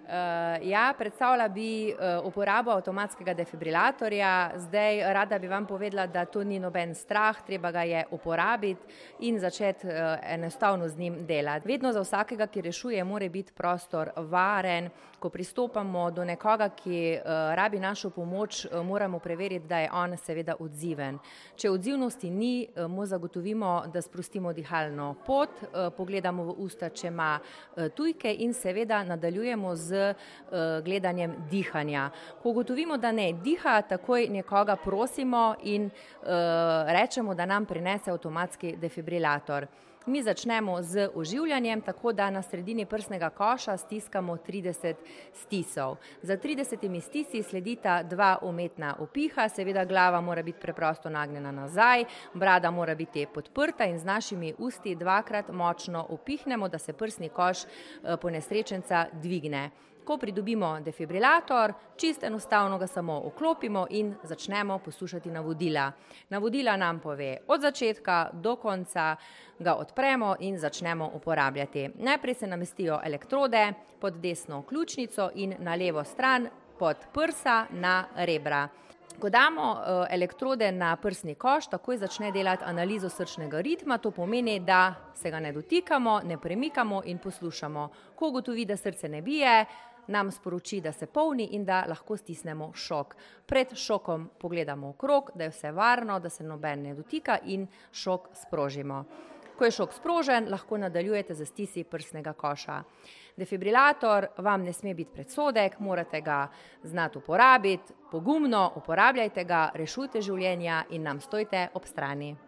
Ja, predstavila bi uporabo avtomatskega defibrilatorja. Zdaj rada bi vam povedala, da to ni noben strah, treba ga je uporabiti in začeti enostavno z njim delati. Vedno za vsakega, ki rešuje, mora biti prostor varen. Ko pristopamo do nekoga, ki rabi našo pomoč, moramo preveriti, da je on seveda odziven. Če odzivnosti ni, mu zagotovimo, da sprostimo dihalno pot, pogledamo v usta, če ima tujke in seveda nadaljujemo z gledanjem dihanja. Ko ugotovimo, da ne diha, takoj nekoga prosimo in rečemo, da nam prinese avtomatski defibrilator. Mi začnemo z oživljanjem, tako da na sredini prsnega koša stiskamo 30 stisov. Za 30 stisi sledita 2 umetna upiha, seveda glava mora biti preprosto nagnjena nazaj, brada mora biti podprta in z našimi usti 2-krat močno upihnemo, da se prsni koš ponesrečenca dvigne. Ko pridobimo defibrilator, čisto enostavno ga samo vklopimo in začnemo poslušati navodila. Navodila nam pove od začetka do konca, ga odpremo in začnemo uporabljati. Najprej se namestijo elektrode pod desno ključnico in na levo stran pod prsa na rebra. Ko damo elektrode na prsni koš, takoj začne delati analizo srčnega ritma, to pomeni, da se ga ne dotikamo, ne premikamo in poslušamo. Ko ugotovi, da srce ne bije, nam sporoči, da se polni in da lahko stisnemo šok. Pred šokom pogledamo okrog, da je vse varno, da se noben ne dotika in šok sprožimo. Ko je šok sprožen, lahko nadaljujete z stisi prsnega koša. Defibrilator vam ne sme biti predsodek, morate ga znati uporabiti, pogumno uporabljajte ga, rešujte življenja in nam stojte ob strani.